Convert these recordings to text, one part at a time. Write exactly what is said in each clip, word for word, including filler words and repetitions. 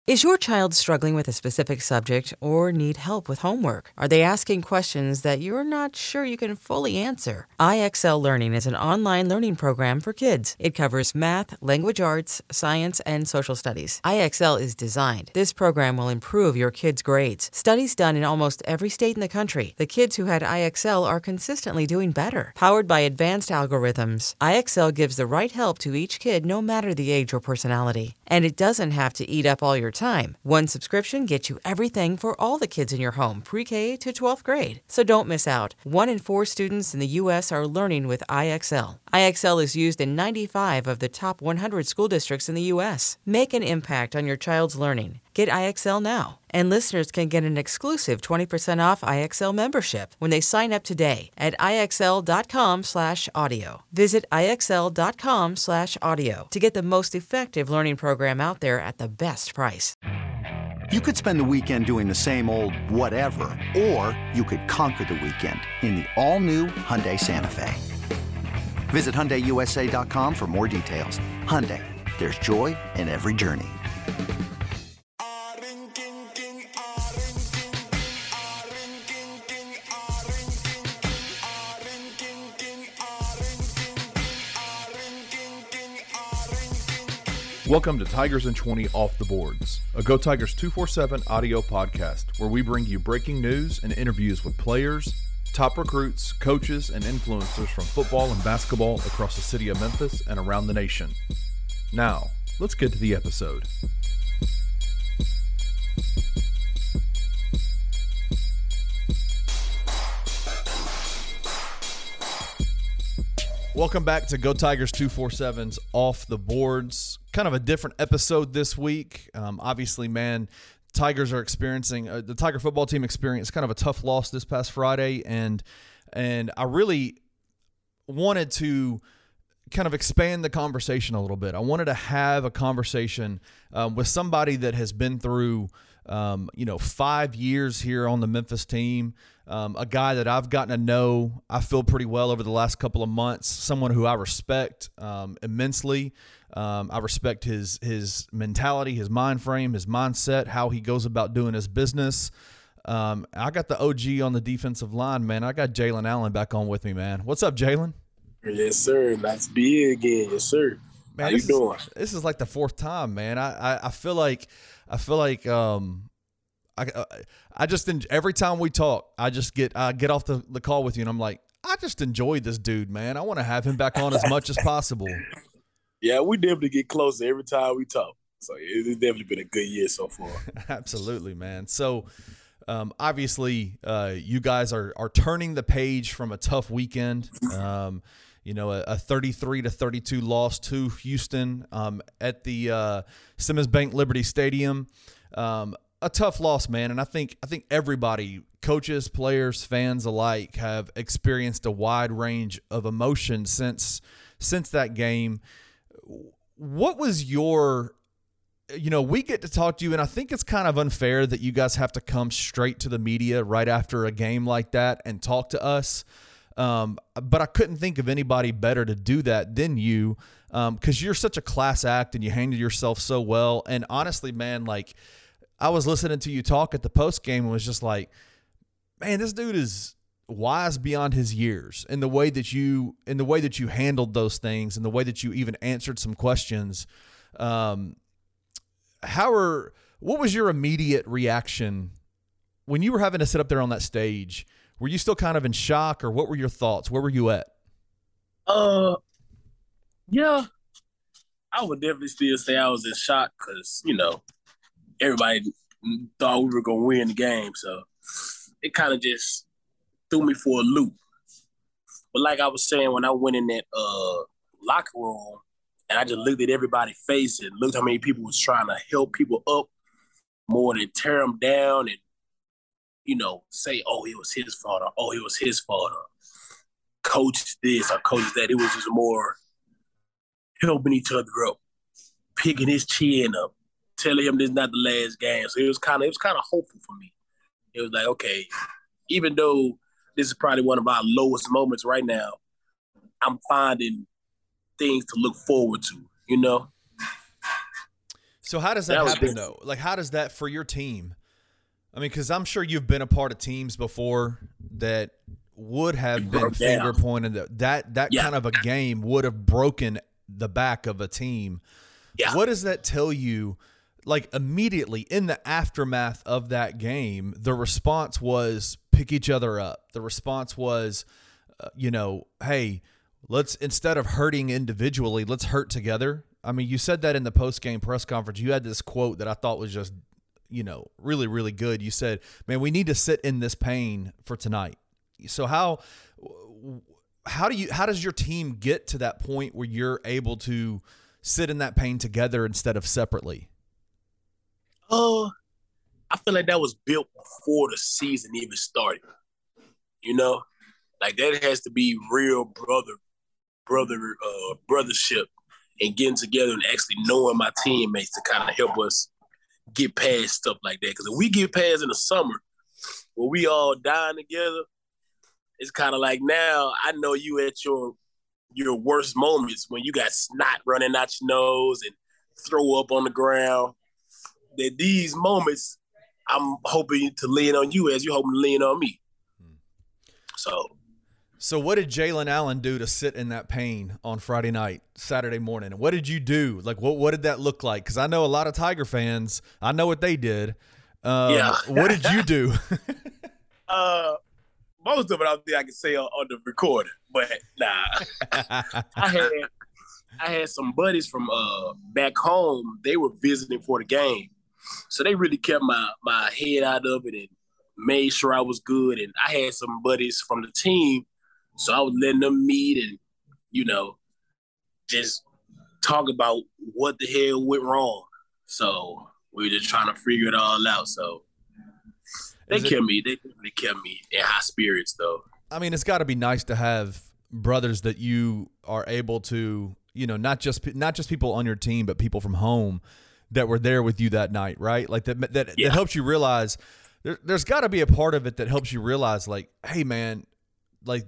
Is your child struggling with a specific subject or need help with homework? Are they asking questions that you're not sure you can fully answer? I X L Learning is an online learning program for kids. It covers math, language arts, science, and social studies. I X L is designed. This program will improve your kids' grades. Studies done in almost every state in the country. The kids who had I X L are consistently doing better. Powered by advanced algorithms, I X L gives the right help to each kid no matter the age or personality. And it doesn't have to eat up all your time. One subscription gets you everything for all the kids in your home, pre-K to twelfth grade. So don't miss out. One in four students in the U S are learning with I X L. I X L is used in ninety-five of the top one hundred school districts in the U S. Make an impact on your child's learning. Get I X L now. And listeners can get an exclusive twenty percent off I X L membership when they sign up today at IXL.com slash audio. Visit IXL.com slash audio to get the most effective learning program out there at the best price. You could spend the weekend doing the same old whatever, or you could conquer the weekend in the all-new Hyundai Santa Fe. Visit Hyundai U S A dot com for more details. Hyundai, there's joy in every journey. Welcome to Tigers in twenty Off the Boards, a Go Tigers two forty-seven audio podcast where we bring you breaking news and interviews with players, top recruits, coaches, and influencers from football and basketball across the city of Memphis and around the nation. Now, let's get to the episode. Welcome back to Go Tigers two forty-seven's Off the Boards. Kind of a different episode this week. Um, obviously, man, Tigers are experiencing uh, the Tiger football team experienced kind of a tough loss this past Friday, and and I really wanted to kind of expand the conversation a little bit. I wanted to have a conversation um, with somebody that has been through um, you know five years here on the Memphis team. Um, a guy that I've gotten to know, I feel pretty well over the last couple of months, someone who I respect um, immensely. Um, I respect his his mentality, his mind frame, his mindset, how he goes about doing his business. Um, I got the O G on the defensive line, man. I got Jalen Allen back on with me, man. What's up, Jalen? Yes, sir. Nice to be here again. Yes, sir. Man, how you doing? Is, this is like the fourth time, man. I, I, I feel like I feel like um, I I just every time we talk, I just get I get off the, the call with you, and I'm like, I just enjoyed this dude, man. I want to have him back on as much as possible. Yeah, we definitely get closer every time we talk. So it's definitely been a good year so far. Absolutely, man. So um, obviously, uh, you guys are are turning the page from a tough weekend. Um, you know, a, a thirty-three to thirty-two loss to Houston um, at the uh, Simmons Bank Liberty Stadium. Um, a tough loss, man, and I think I think everybody, coaches, players, fans alike, have experienced a wide range of emotion since since that game. What was your, you know, we get to talk to you, and I think it's kind of unfair that you guys have to come straight to the media right after a game like that and talk to us. Um, but I couldn't think of anybody better to do that than you, um, because you're such a class act and you handle yourself so well. And honestly, man, like, I was listening to you talk at the post game and was just like, man, this dude is wise beyond his years in the way that you in the way that you handled those things and the way that you even answered some questions. Um, how are what was your immediate reaction when you were having to sit up there on that stage? Were you still kind of in shock, or what were your thoughts? Where were you at? Uh, yeah, I would definitely still say I was in shock because, you know, everybody thought we were going to win the game. So it kind of just threw me for a loop. But like I was saying, when I went in that uh, locker room and I just looked at everybody's face and looked how many people was trying to help people up more than tear them down and, you know, say, oh, it was his fault, or oh, it was his fault, or coach this or coach that. It was just more helping each other up, picking his chin up, telling him this is not the last game. So it was kind of it was kind of hopeful for me. It was like, okay, even though this is probably one of our lowest moments right now, I'm finding things to look forward to, you know? So how does that, that happen though? Like, how does that for your team? I mean, because I'm sure you've been a part of teams before that would have been finger pointed. That that, that yeah. kind of a game would have broken the back of a team. Yeah. What does that tell you? Like immediately in the aftermath of that game, the response was pick each other up. The response was, uh, you know, hey, let's instead of hurting individually, let's hurt together. I mean, you said that in the post-game press conference. You had this quote that I thought was just, you know, really, really good. You said, man, we need to sit in this pain for tonight. So how how do you how does your team get to that point where you're able to sit in that pain together instead of separately? Oh, I feel like that was built before the season even started. You know, like that has to be real brother, brother, uh, brothership, and getting together and actually knowing my teammates to kind of help us get past stuff like that. Because if we get past in the summer, where we all dying together, it's kind of like now I know you at your your worst moments when you got snot running out your nose and throw up on the ground. That these moments, I'm hoping to lean on you as you're hoping to lean on me. So, so what did Jalen Allen do to sit in that pain on Friday night, Saturday morning? What did you do? Like, what what did that look like? Because I know a lot of Tiger fans. I know what they did. Um, yeah. What did you do? uh, most of it I don't think I can say on, on the recording, but nah. I had I had some buddies from uh back home. They were visiting for the game. So they really kept my, my head out of it and made sure I was good. And I had some buddies from the team, so I was letting them meet and, you know, just talk about what the hell went wrong. So we were just trying to figure it all out. So they Is kept it, me. They definitely kept me in high spirits, though. I mean, it's got to be nice to have brothers that you are able to, you know, not just not just people on your team, but people from home that were there with you that night, right? Like that that, yeah. that helps you realize there, there's got to be a part of it that helps you realize, like, hey, man, like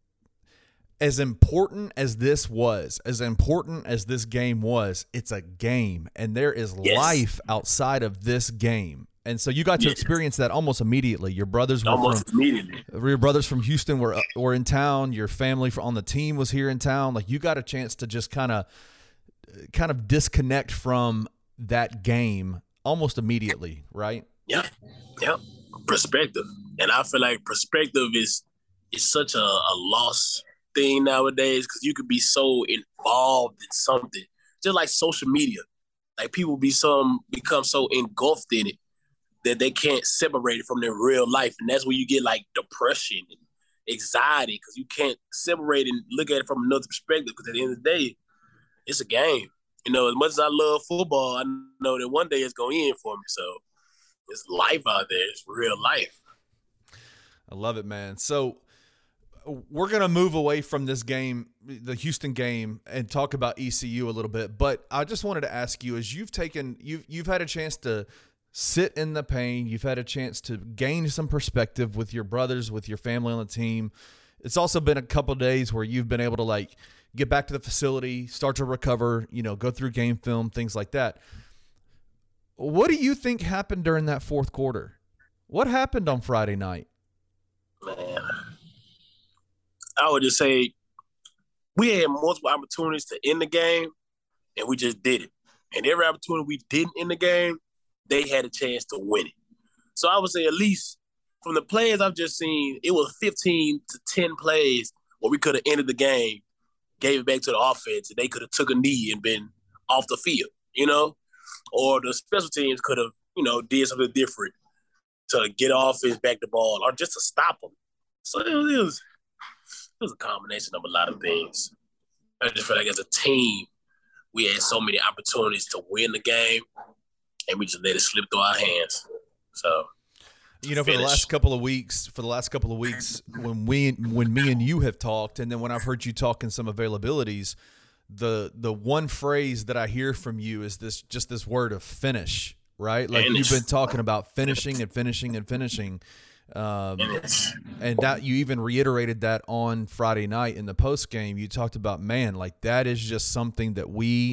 as important as this was, as important as this game was, it's a game, and there is yes. life outside of this game. And so you got to yes. experience that almost immediately. Your brothers were almost from, immediately. Your brothers from Houston were were in town. Your family on the team was here in town. Like you got a chance to just kind of kind of disconnect from that game almost immediately, right? Yeah, yeah. Perspective, and I feel like perspective is is such a, a lost thing nowadays because you could be so involved in something, just like social media. Like people be some become so engulfed in it that they can't separate it from their real life, and that's where you get like depression and anxiety because you can't separate and look at it from another perspective. Because at the end of the day, it's a game. You know, as much as I love football, I know that one day it's going to end for me. So it's life out there. It's real life. I love it, man. So we're going to move away from this game, the Houston game, and talk about E C U a little bit. But I just wanted to ask you, as you've taken, you've, you've had a chance to sit in the pain. You've had a chance to gain some perspective with your brothers, with your family on the team. It's also been a couple of days where you've been able to, like, get back to the facility, start to recover, you know, go through game film, things like that. What do you think happened during that fourth quarter? What happened on Friday night? Man, I would just say we had multiple opportunities to end the game, and we just did it. And every opportunity we didn't end the game, they had a chance to win it. So I would say at least from the plays I've just seen, it was fifteen to ten plays where we could have ended the game, gave it back to the offense, and they could have took a knee and been off the field, you know? Or the special teams could have, you know, did something different to get the offense back the ball or just to stop them. So it was, it was, it was a combination of a lot of things. I just feel like as a team, we had so many opportunities to win the game, and we just let it slip through our hands. So, you know, for the last couple of weeks, for the last couple of weeks, when we, when me and you have talked, and then when I've heard you talk in some availabilities, the the one phrase that I hear from you is this, just this word of finish, right? Like finish. You've been talking about finishing and finishing and finishing, um, and that you even reiterated that on Friday night in the post game. You talked about, man, like that is just something that we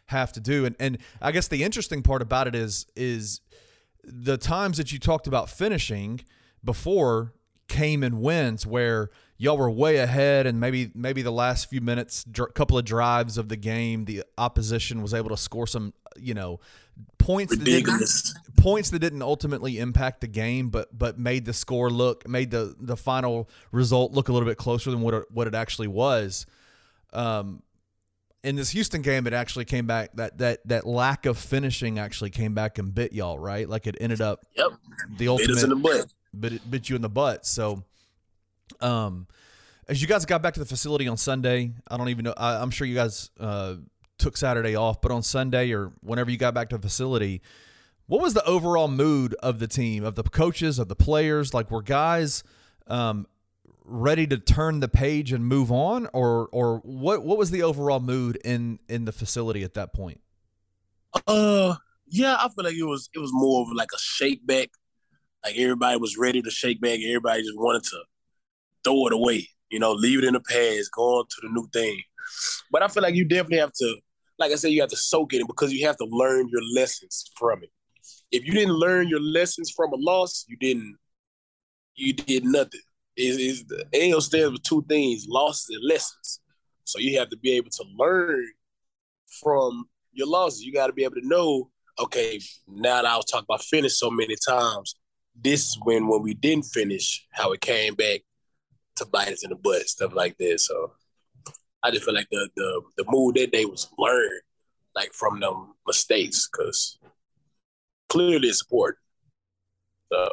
have to do. And and I guess the interesting part about it is is the times that you talked about finishing before came in wins where y'all were way ahead, and maybe maybe the last few minutes, dr- couple of drives of the game, the opposition was able to score some, you know, points that didn't, points that didn't ultimately impact the game, but but made the score look, made the the final result look a little bit closer than what it, what it actually was. Um, in this Houston game, it actually came back, that that that lack of finishing actually came back and bit y'all, right? Like it ended up yep. the ultimate bit us in the butt. But it bit you in the butt. So, um, as you guys got back to the facility on Sunday, I don't even know. I, I'm sure you guys uh, took Saturday off, but on Sunday or whenever you got back to the facility, what was the overall mood of the team, of the coaches, of the players? Like, were guys um, ready to turn the page and move on, or or what? What was the overall mood in in the facility at that point? Uh, yeah, I feel like it was it was more of like a shake back. Like everybody was ready to shake back. Everybody just wanted to throw it away, you know, leave it in the past, go on to the new thing. But I feel like you definitely have to, like I said, you have to soak it in because you have to learn your lessons from it. If you didn't learn your lessons from a loss, you didn't, you did nothing. It, it's, the A L stands for two things, losses and lessons. So you have to be able to learn from your losses. You got to be able to know, okay, now that I was talking about finish so many times, this is when when we didn't finish, how it came back to bite us in the butt, stuff like that. So I just feel like the the the mood that day was learned, like from them mistakes, because clearly it's important. So.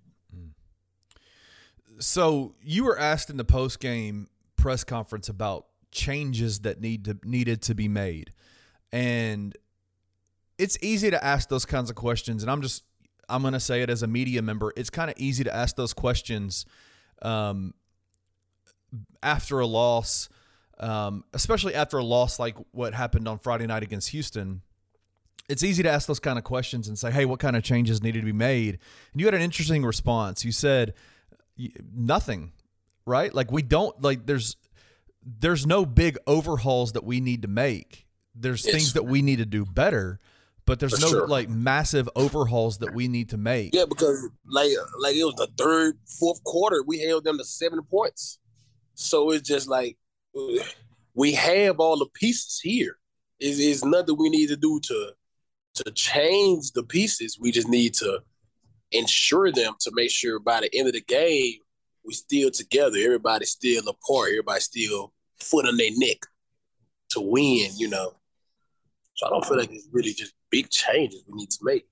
so you were asked in the post game press conference about changes that need to needed to be made, and it's easy to ask those kinds of questions. And I'm just I'm going to say it as a media member, it's kind of easy to ask those questions um, after a loss, um, especially after a loss like what happened on Friday night against Houston. It's easy to ask those kind of questions and say, hey, what kind of changes needed to be made? And you had an interesting response. You said nothing, right? Like we don't, like there's there's no big overhauls that we need to make. There's yes. things that we need to do better. But there's For no sure. like massive overhauls that we need to make. Yeah, because like like it was the third, fourth quarter, we held them to seven points. So it's just like we have all the pieces here. It's, it's nothing we need to do to to change the pieces. We just need to ensure them to make sure by the end of the game we still together. Everybody's still apart. Everybody's still foot on their neck to win. You know. So I don't feel like it's really just big changes we need to make.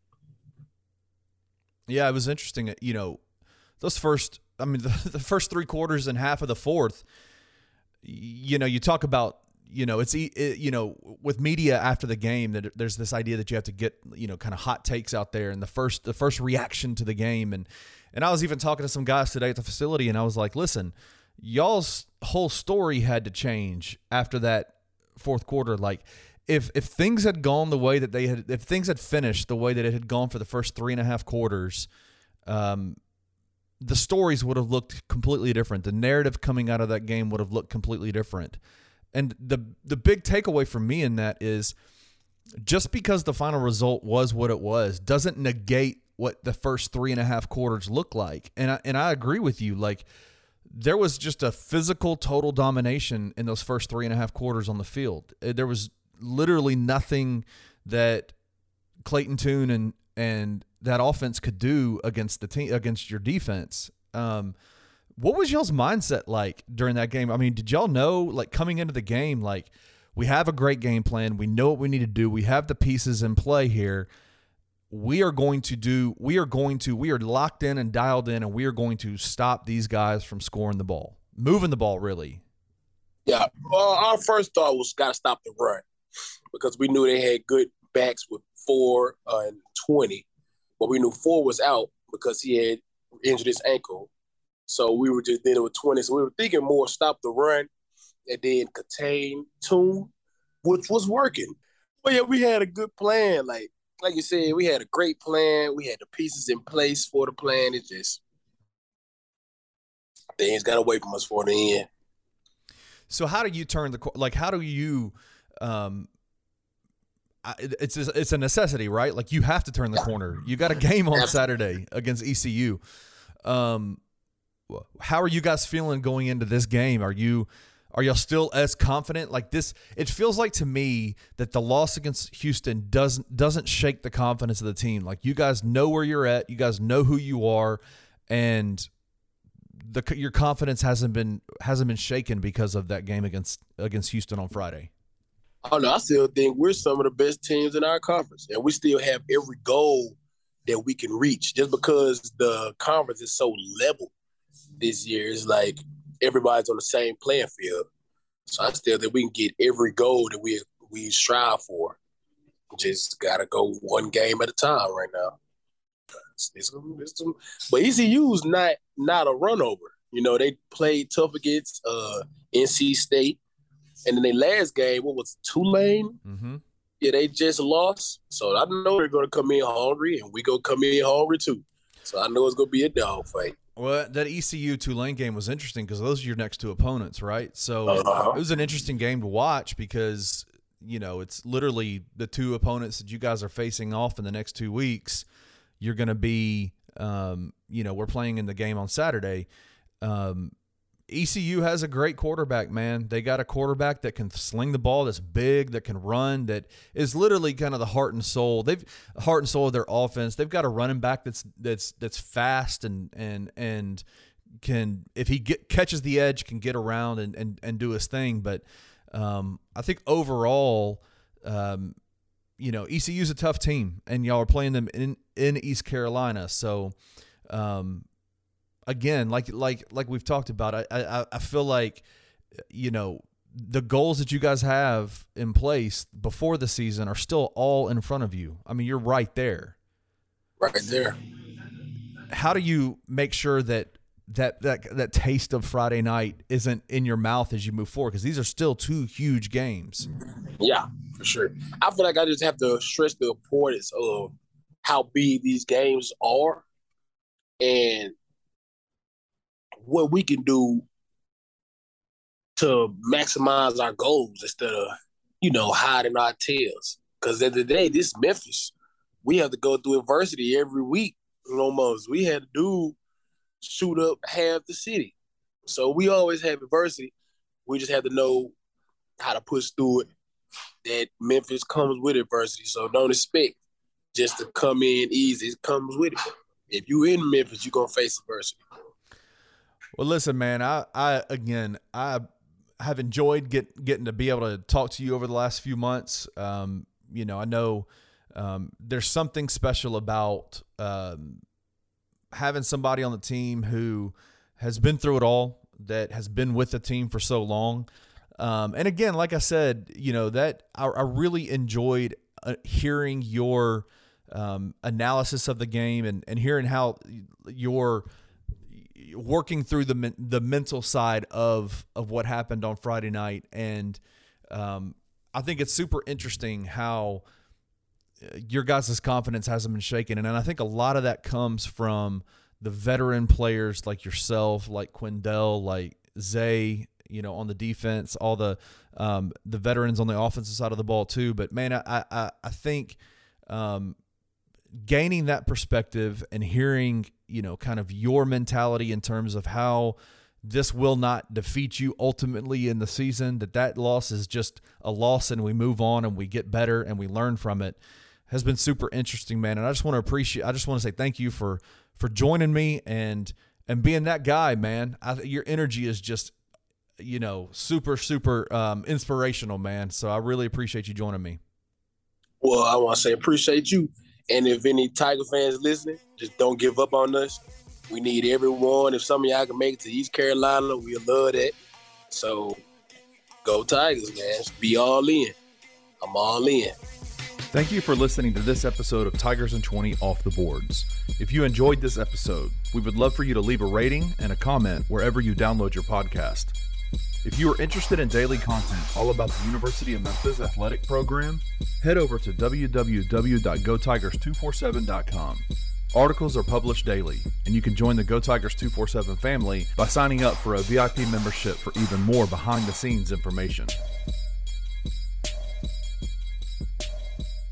Yeah, it was interesting. You know, those first, I mean, the, the first three quarters and half of the fourth, you know, you talk about, you know, it's, it, you know, with media after the game, that there's this idea that you have to get, you know, kind of hot takes out there and the first, the first reaction to the game. And, and I was even talking to some guys today at the facility and I was like, listen, y'all's whole story had to change after that fourth quarter. Like, If if things had gone the way that they had, if things had finished the way that it had gone for the first three and a half quarters, um, the stories would have looked completely different. The narrative coming out of that game would have looked completely different. And the the big takeaway from me in that is, just because the final result was what it was, doesn't negate what the first three and a half quarters look like. And I, and I agree with you. Like, there was just a physical total domination in those first three and a half quarters on the field. There was literally nothing that Clayton Tune and and that offense could do against the team, against your defense. Um, what was y'all's mindset like during that game? I mean, did y'all know, like, coming into the game, like, we have a great game plan, we know what we need to do, we have the pieces in play here, we are going to do, we are going to, we are locked in and dialed in, and we are going to stop these guys from scoring the ball, moving the ball, really? Yeah, well, our first thought was got to stop the run, because we knew they had good backs with four uh, and twenty. But we knew four was out because he had injured his ankle. So we were just dealing with twenty. So we were thinking more stop the run and then contain Tune, which was working. But yeah, we had a good plan. Like like you said, we had a great plan. We had the pieces in place for the plan. It just, things got away from us for the end. So how do you turn the – like, how do you um, it's it's a necessity, right? Like you have to turn the corner. You got a game on Saturday against E C U. Um, how are you guys feeling going into this game? Are you are y'all still as confident? Like this, it feels like to me that the loss against Houston doesn't doesn't shake the confidence of the team. Like you guys know where you're at, you guys know who you are, and the your confidence hasn't been hasn't been shaken because of that game against against Houston on Friday. Oh no, I still think we're some of the best teams in our conference, and we still have every goal that we can reach. Just because the conference is so level this year, it's like everybody's on the same playing field. So I still think we can get every goal that we we strive for. Just gotta go one game at a time right now. It's, it's, it's, but E C U's not not a run over. You know, they played tough against uh, N C State. And then their last game, what was it, Tulane? Mm-hmm. Yeah, they just lost. So I know they're going to come in hungry, and we going to come in hungry too. So I know it's going to be a dogfight. Well, that E C U Tulane game was interesting because those are your next two opponents, right? So uh-huh. It was an interesting game to watch because, you know, it's literally the two opponents that you guys are facing off in the next two weeks. You're going to be, um, you know, we're playing in the game on Saturday. Um E C U has a great quarterback, man. They got a quarterback that can sling the ball, that's big, that can run, that is literally kind of the heart and soul. They've heart and soul of their offense. They've got a running back that's that's that's fast and and and can, if he get catches the edge, can get around and and, and do his thing. But um, I think overall, um, you know, E C U's a tough team, and y'all are playing them in in East Carolina, so. Um, Again, like like like we've talked about, I, I I feel like, you know, the goals that you guys have in place before the season are still all in front of you. I mean, you're right there. Right there. How do you make sure that that that that taste of Friday night isn't in your mouth as you move forward? Because these are still two huge games. Yeah, for sure. I feel like I just have to stress the importance of how big these games are and what we can do to maximize our goals instead of, you know, hiding our tails. Because at the end of the day, this is Memphis. We have to go through adversity every week, almost. We had to do shoot up half the city. So we always have adversity. We just have to know how to push through it. That Memphis comes with adversity. So don't expect just to come in easy. It comes with it. If you in Memphis, you're going to face adversity. Well, listen, man, I, I again, I have enjoyed get, getting to be able to talk to you over the last few months. Um, you know, I know um, there's something special about um, having somebody on the team who has been through it all, that has been with the team for so long. Um, and again, like I said, you know, that I, I really enjoyed uh, hearing your um, analysis of the game and, and hearing how your – working through the the mental side of of what happened on Friday night. And um, I think it's super interesting how your guys' confidence hasn't been shaken. And I think a lot of that comes from the veteran players like yourself, like Quindell, like Zay, you know, on the defense, all the um, the veterans on the offensive side of the ball too. But, man, I, I, I think um, gaining that perspective and hearing – you know, kind of your mentality in terms of how this will not defeat you ultimately in the season, that that loss is just a loss and we move on and we get better and we learn from it, has been super interesting, man. And I just want to appreciate, I just want to say thank you for, for joining me and, and being that guy, man. I, your energy is just, you know, super, super um, inspirational, man. So I really appreciate you joining me. Well, I want to say appreciate you. And if any Tiger fans listening, just don't give up on us. We need everyone. If some of y'all can make it to East Carolina, we'll love that. So go Tigers, man. Be all in. I'm all in. Thank you for listening to this episode of Tigers and twenty Off the Boards. If you enjoyed this episode, we would love for you to leave a rating and a comment wherever you download your podcast. If you are interested in daily content all about the University of Memphis athletic program, head over to w w w dot go tigers two four seven dot com. Articles are published daily, and you can join the Go Tigers two forty-seven family by signing up for a V I P membership for even more behind-the-scenes information.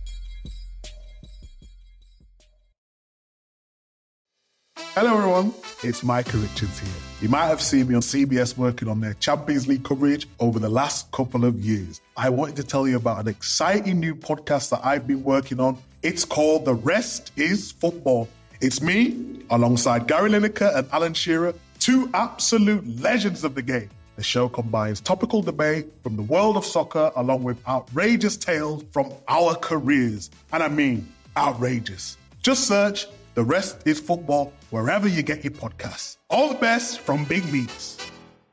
Hello everyone, it's Micah Richards here. You might have seen me on C B S working on their Champions League coverage over the last couple of years. I wanted to tell you about an exciting new podcast that I've been working on. It's called The Rest is Football. It's me, alongside Gary Lineker and Alan Shearer, two absolute legends of the game. The show combines topical debate from the world of soccer along with outrageous tales from our careers. And I mean, outrageous. Just search The Rest is Football wherever you get your podcasts. All the best from Big Meats.